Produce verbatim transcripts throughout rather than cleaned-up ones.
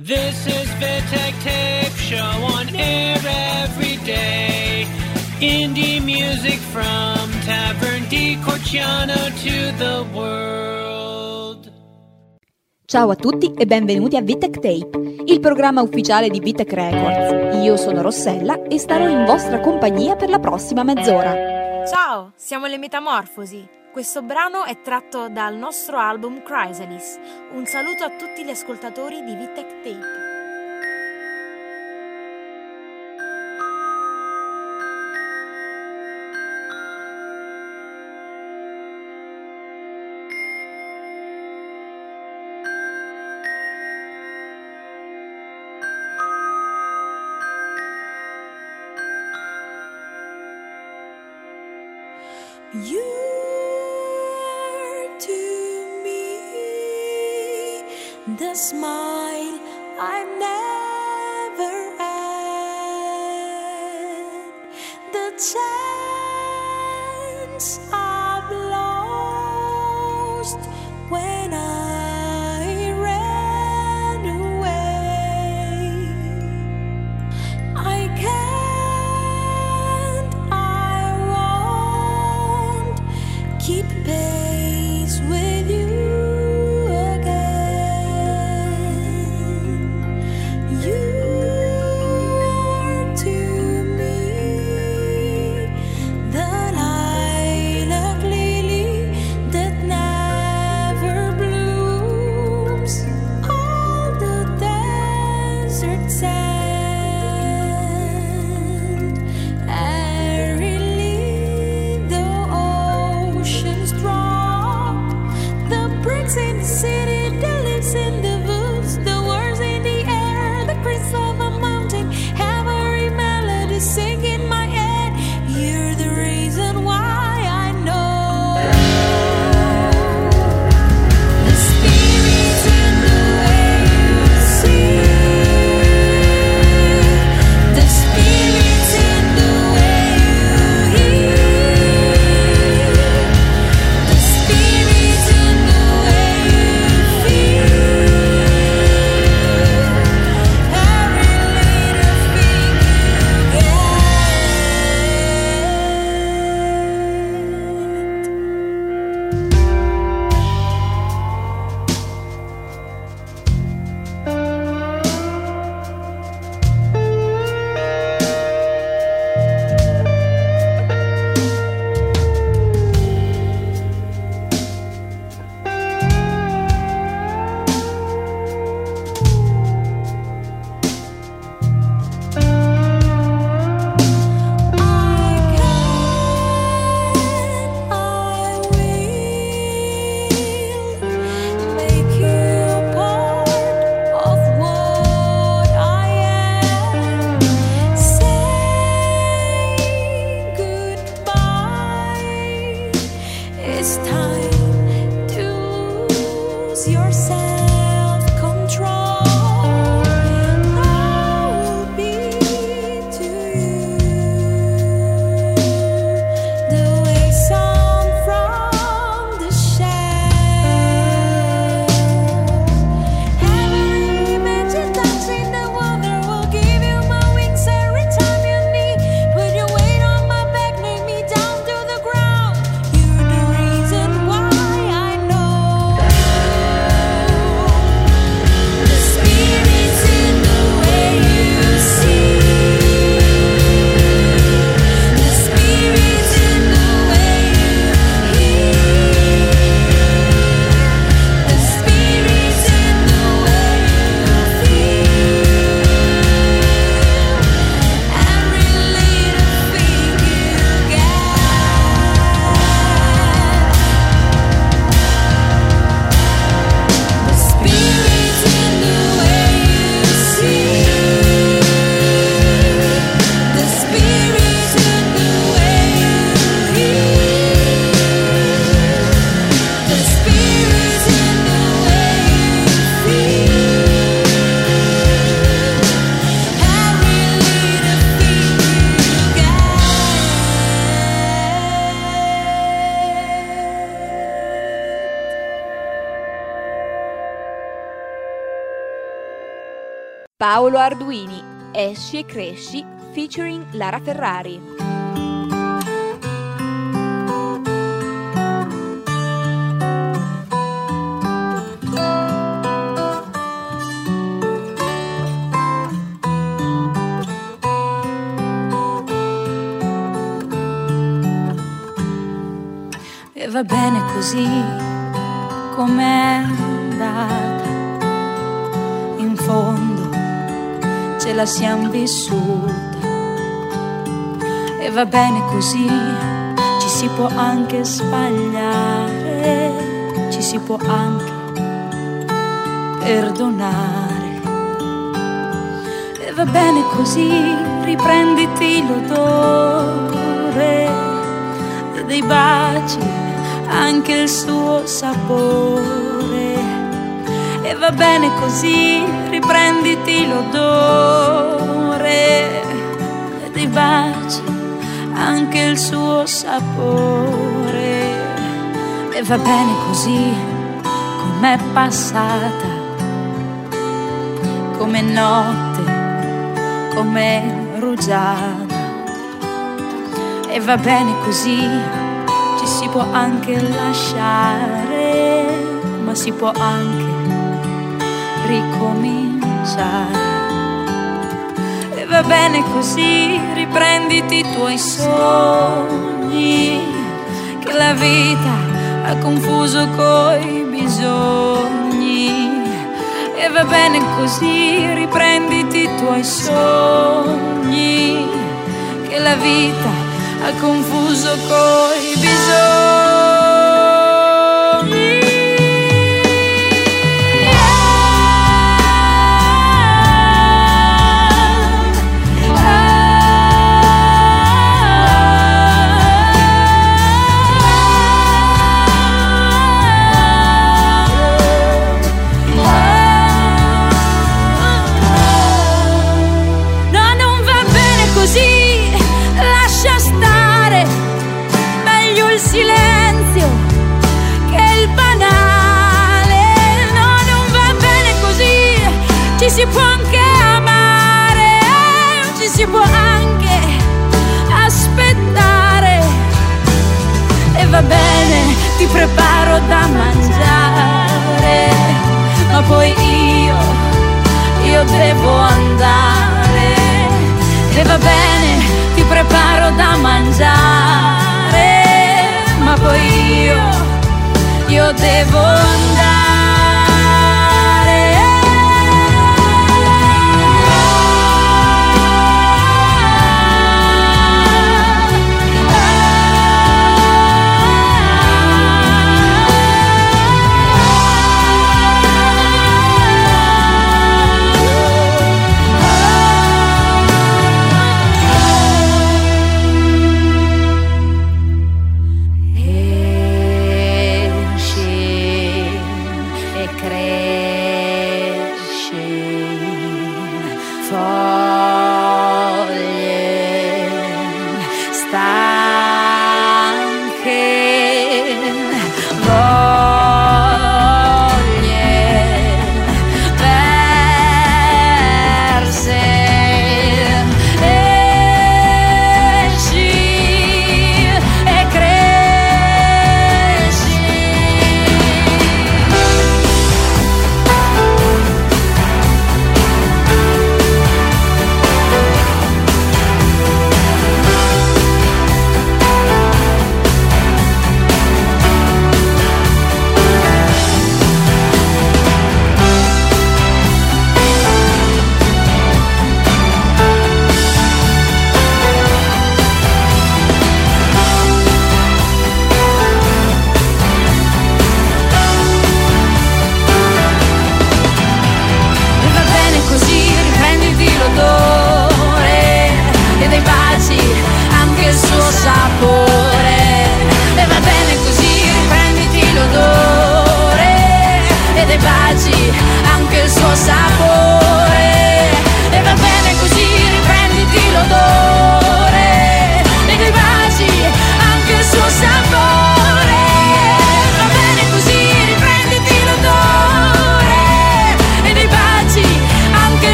This is Vitek Tape Show on air every day. Indie music from Tavern di Corciano to the world. Ciao a tutti e benvenuti a Vitek Tape, il programma ufficiale di Vitek Records. Io sono Rossella e starò in vostra compagnia per la prossima mezz'ora. Ciao, siamo le Metamorfosi. Questo brano è tratto dal nostro album Chrysalis. Un saluto a tutti gli ascoltatori di Vitek Tape. You are to me the smile I never had, the chance I've lost when I ran away. I can't, I won't keep pace with you again. Paolo Arduini, Esci e cresci, featuring Lara Ferrari. E va bene così com'è andata, in fondo ce la siamo vissuta. E va bene così, ci si può anche sbagliare, ci si può anche perdonare. E va bene così, riprenditi l'odore dei baci, anche il suo sapore. E va bene così, riprenditi l'odore dei baci, anche il suo sapore. E va bene così, com'è passata, come notte, come rugiada. E va bene così, ci si può anche lasciare, ma si può anche ricominciare. E va bene così, riprenditi i tuoi sogni, che la vita ha confuso coi bisogni. E va bene così, riprenditi i tuoi sogni, che la vita ha confuso coi bisogni. Silenzio che il banale, no, non va bene così, ci si può anche amare, ci si può anche aspettare. E va bene, ti preparo da mangiare, ma poi io, io devo andare. E va bene, ti preparo da mangiare, ma poi io, io devo andare.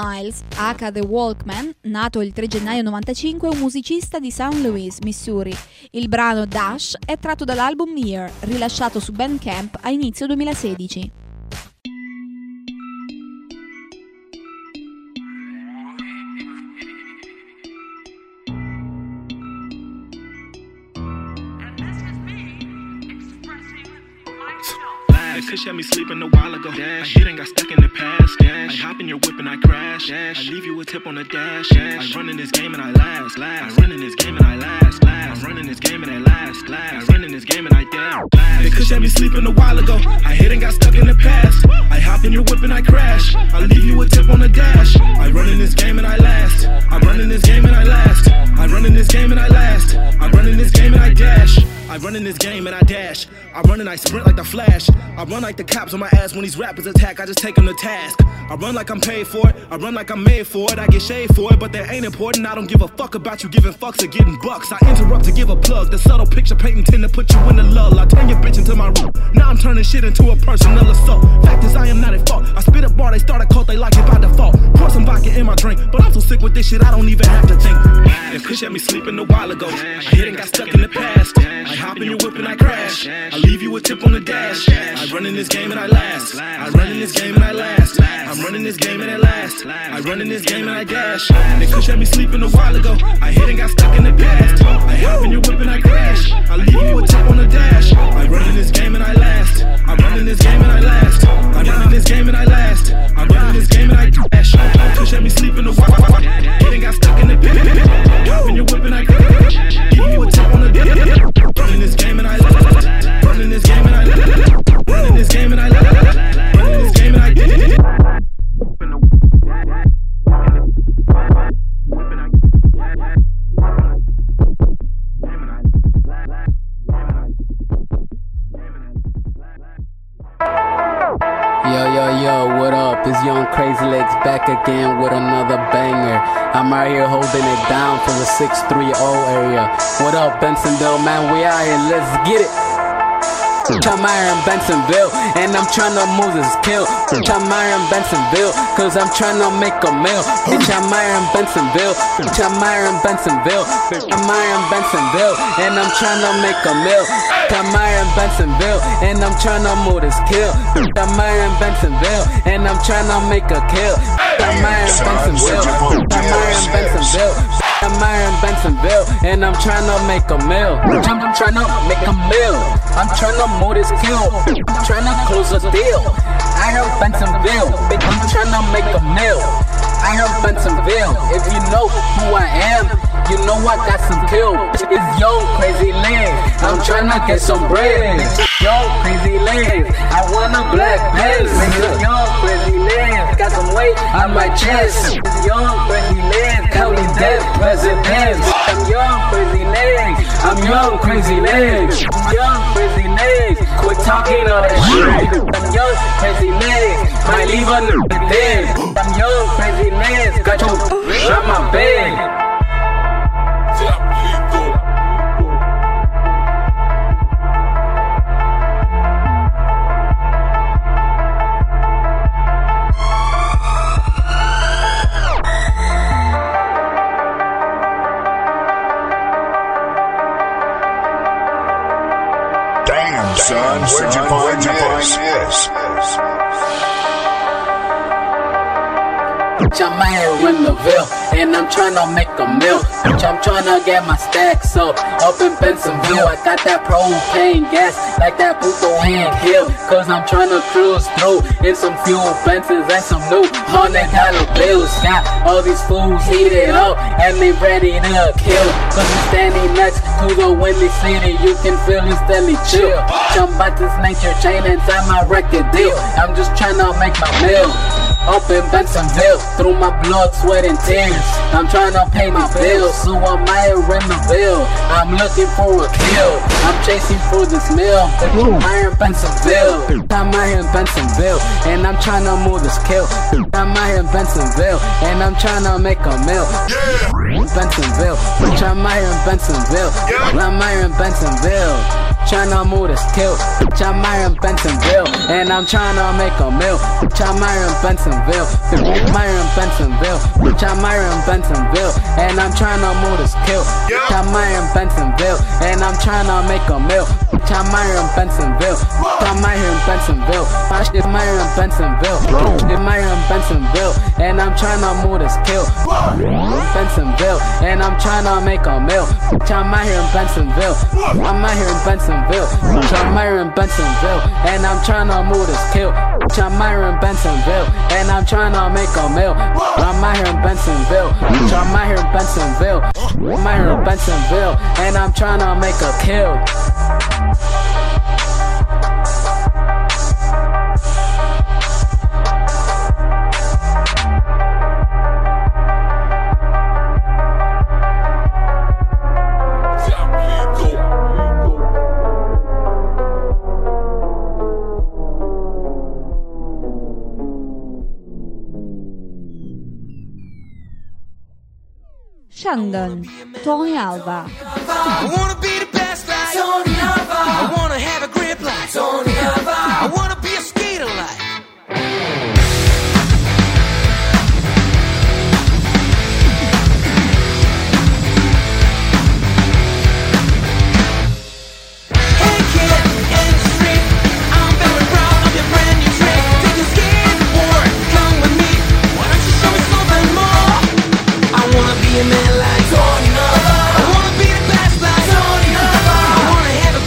Miles, aka The Walkman, nato il tre gennaio novantacinque, è un musicista di Saint Louis, Missouri. Il brano Dash è tratto dall'album Year, rilasciato su Bandcamp a inizio duemilasedici. Kush had me sleeping a while ago. Dash. I hit and got stuck in the past. Dash. I hop in your whip and I crash. Dash. I leave you a tip on the dash. Dash. I run in this game and I last. last. I run in this game and I last. last. I run in this game and I last. last. I run in this game and I dash. Last. Kush had me sleeping a while ago. I hit and got stuck in the past. I hop in your whip and I crash. I leave you a tip on the dash. I run in this game and I last. I run in this game and I last. I run in this game and I last. I run in this game and I dash. I run in this game and I dash. I run and I sprint like the Flash. I run like the cops on my ass when these rappers attack. I just take them to task. I run like I'm paid for it. I run like I'm made for it. I get shade for it, but that ain't important. I don't give a fuck about you giving fucks or getting bucks. I interrupt to give a plug. The subtle picture painting tend to put you in the lull. I turn your bitch into my room. Now I'm turning shit into a personal assault. Fact is I am not at fault. I spit a bar, they start a cult, they like it by default. Pour some vodka in my drink, but I'm so sick with this shit I don't even have to think. And Kush had me sleeping a while ago. I hit and got stuck in the past. I hop in your whip and I crash. I leave you a tip on the dash. I run in this game and I last. I run in this game and I last. I'm running this game and I last. I run in this game and I dash. And Kush had me sleeping a while ago. I hit and got stuck in the past. I hop in your whip and I crash. I leave you a tip on the dash. I run in this game and I last. I run in this game and I last. I run in this game and I last. I run in this game and I dash. Kush had me sleeping a while ago. Hit and got stuck in the past. Hop in your whip and I crash. Leave you a tip on the dash. Running this game and I last. Running this game and I last. Running this game and I last. Running this game and I did. Yo, yo, yo, what up? It's Young Crazy Legs back again with another banger. I'm out here holding it down for the six three zero area. What up, Bensonville, man? We out here, let's get it. I'm out here in Bensonville, and I'm tryna move this kill. Bitch, I'm out here in Bensonville, cause I'm tryna make a meal. Bitch, I'm out here in Bensonville. Bitch, I'm out here in Bensonville. Bitch, I'm out here in Bensonville, and I'm tryna make a meal. I'm out here in Bensonville, and I'm tryna move this kill. Bitch, I'm out here in Bensonville, and I'm tryna make a kill. I'm out here in Bensonville. I'm out here in Bensonville. I'm out here in Bensonville, and I'm tryna make a meal. I'm tryna make a meal. I'm tryna move this kill. I'm tryna close a deal. I heard Bensonville, bitch, I'm tryna make a meal. I heard Bensonville, if you know who I am, you know I got some kill. It's Young Crazy Legs, I'm tryna get some bread. Young Crazy Legs, I want a black Benz. Young Crazy Legs, got some weight on my chest. It's Young Crazy Legs, counting dead presidents. I'm Young Crazy Legs, I'm Young Crazy Legs. Young Crazy Legs, quit talking all that shit. I'm Young Crazy Legs, might leave a nigga dead. I'm Young Crazy Legs, got your bitch on my bed. Damn, son, where'd you find this? I'm out here in the Ville, and I'm tryna make a meal. Bitch, I'm tryna get my stacks up, up in Bensonville. I got that propane gas, like that Puto hand hill. Cause I'm tryna cruise through in some fuel Benzes and some new hundred dollar bills. Got all these fools heated up, and they ready to kill. Cause I'm standing next to the Windy City, you can feel instantly chill. Bitch, I'm about to snake your chain inside my record deal. I'm just tryna make my meal. Up in Bensonville, through my blood, sweat, and tears. I'm trying to pay my bills, so I'm out here in the Ville. I'm looking for a kill, I'm chasing for this meal. I'm out here in Bensonville, I'm out here in Bensonville, and I'm trying to move this kill. I'm out here in Bensonville, and I'm trying to make a meal. Bensonville, bitch, I'm out here in Bensonville. I'm out here in Bensonville. tryna move this kill. Bitch, I'm Myron Bensonville, and I'm tryna make a meal. Bitch, I'm Myron Bensonville, bitch, Myron Bensonville. Bitch, I'm Myron Bensonville, and I'm tryna move this kill. Bitch, I'm Myron Bensonville, and I'm tryna make a meal. Bitch, I'm Myron Bensonville, bitch, I'm Myron Bensonville. My shit Myron Bensonville, shit Myron Bensonville, and I'm tryna move this kill. Bensonville, and I'm tryna make a meal. Bitch, I'm out here in Bensonville, I'm out here in Bensonville. Bitch, I'm out here in Bensonville, and I'm tryna move this kill. Bitch, I'm out here in Bensonville, and I'm tryna make a meal. I'm out here in Bensonville, bitch, I'm out here in Bensonville. I'm out here in Bensonville, and I'm tryna make a kill. Shandon, Tony Alva. I wanna be the best like Tony Alva. I wanna have a grip like Tony Alva. I wanna be a skater like Hey kid, in the street, I'm very proud of your brand new trick. Take a skateboard, come with me. Why don't you show me something more? I wanna be a man like Tony Alva. I wanna be the best like Tony Alva. I wanna have a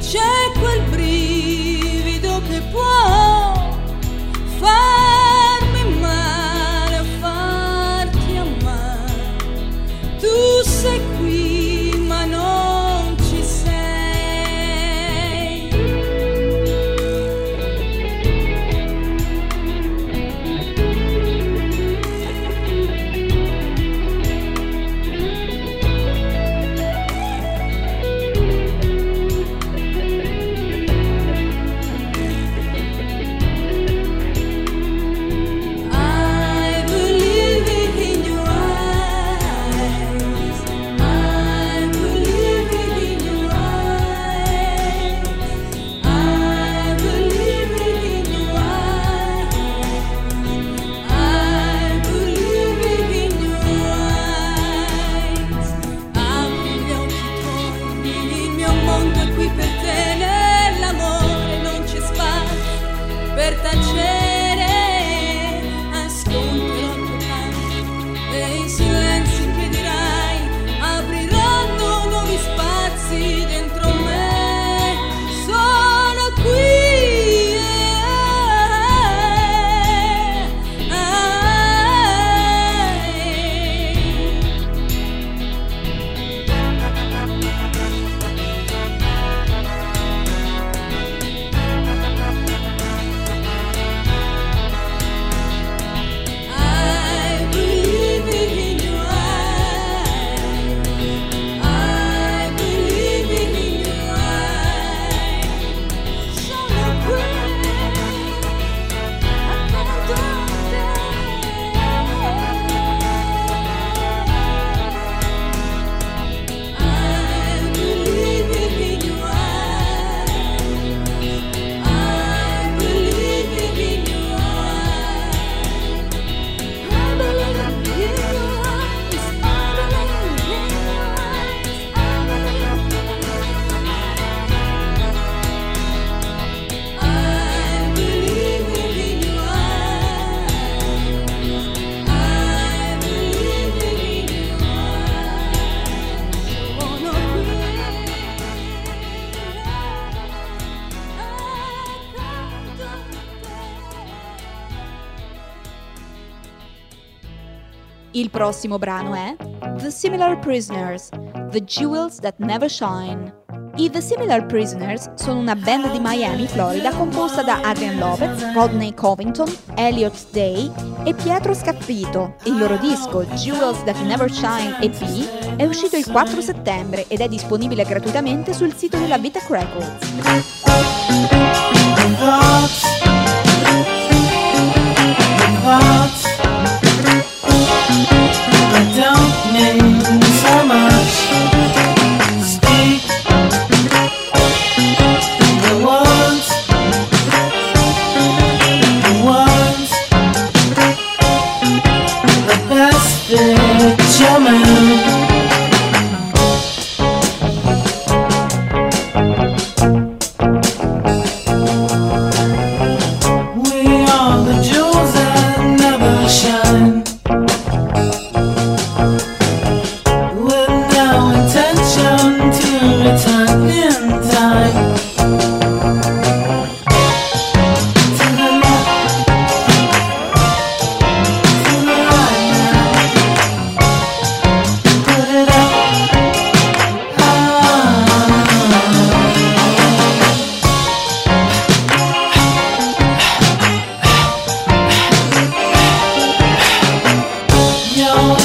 c'è quel brivido che può farmi male o farti amare. Tu sei qui ma non ci sei. I believe in your eyes. I believe in your eyes. I believe in your eyes. I believe in your eyes. Apri gli occhi tuoi, il mio mondo è qui per te, nell'amore non c'è spazio per tacere. Ascolterò il tuo canto e i silenzi che dirai apriranno nuovi spazi dentro me. Sono qui. I believe in your eyes. I believe in your eyes. Sono qui accanto a te. I believe in your eyes. I believe in your eyes. I believe in your eyes. I believe in your eyes. I believe in your eyes. I believe in your eyes. Sono qui accanto a te. Il prossimo brano è The Similar Prisoners, The Jewels That Never Shine. I The Similar Prisoners sono una band di Miami, Florida, composta da Adrian Lopez, Rodney Covington, Elliot Day e Pietro Scaffito. Il loro disco, Jewels That Never Shine E P, è uscito il quattro settembre ed è disponibile gratuitamente sul sito della Vitac Records. Thoughts that don't mean so much. Speak the words, the words that best fit your mood. We are the jewels that never shine, with no intention to return in time. To the left, to the right now. Put it up your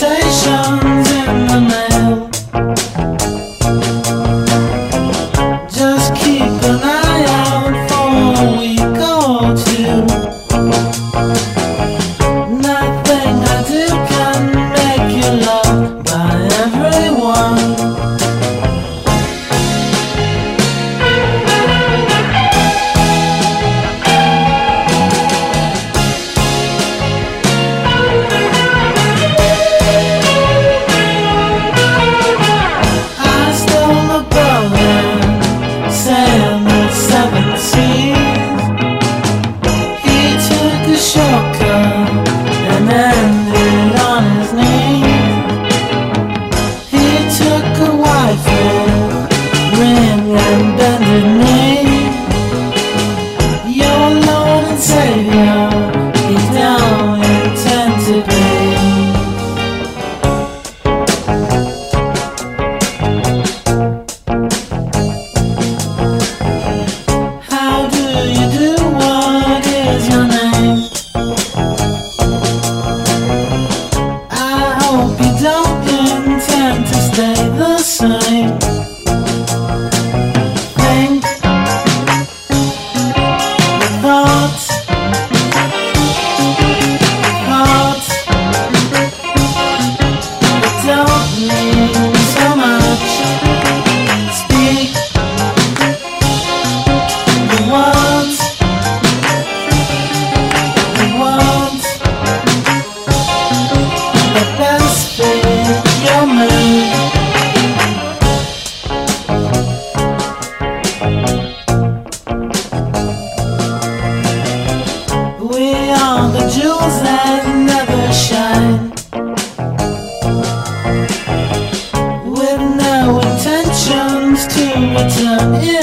invitations in the mail.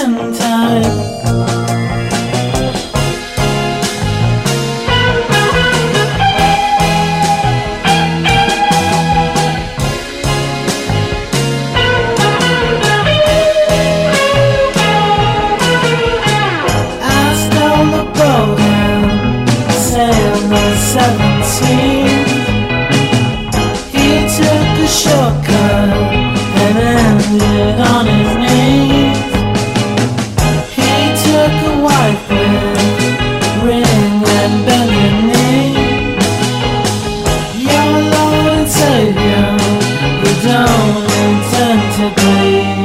in time. Seventeen, he took a shortcut and ended on his knees. He took a wife with ring and bended knee. Your Lord and Savior, you don't intend to bleed.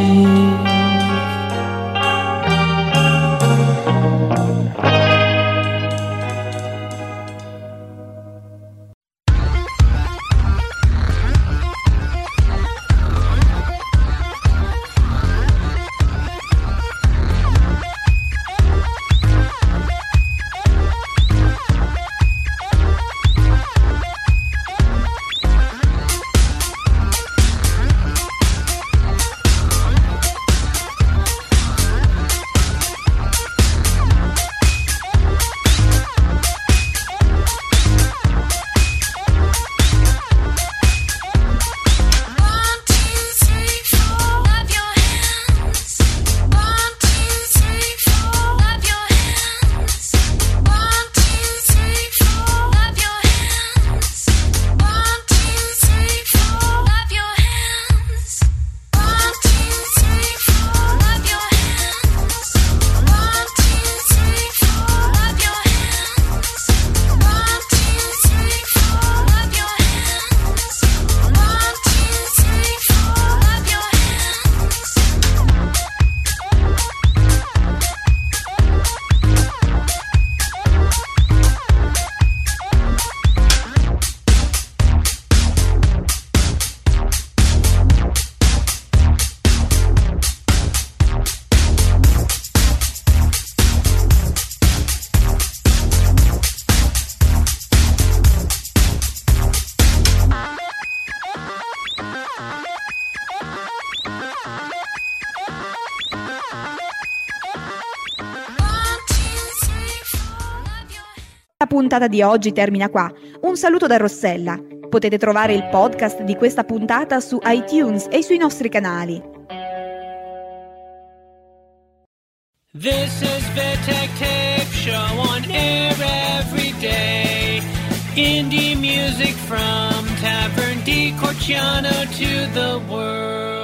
La puntata di oggi termina qua. Un saluto da Rossella. Potete trovare il podcast di questa puntata su iTunes e sui nostri canali. This is Vittek Tape Show on air every day. Indie music from Tavern di Corciano to the world.